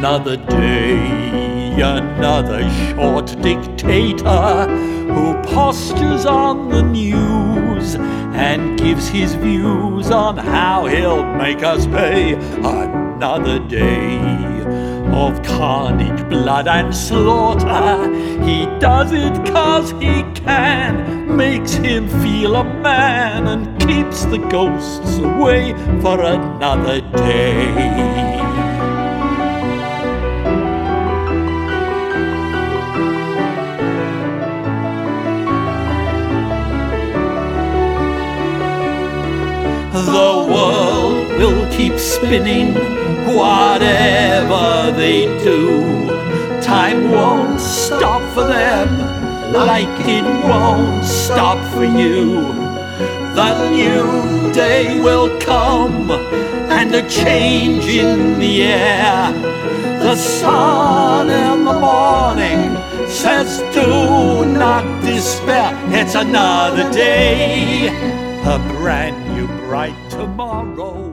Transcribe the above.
Another day, another short dictator who postures on the news and gives his views on how he'll make us pay. Another day of carnage, blood and slaughter. He does it 'cause he can, makes him feel a man, and keeps the ghosts away for another day. The world will keep spinning, whatever they do. Time won't stop for them, like it won't stop for you. The new day will come, and a change in the air. The sun in the morning says, do not despair. It's another day, a brand new bright tomorrow.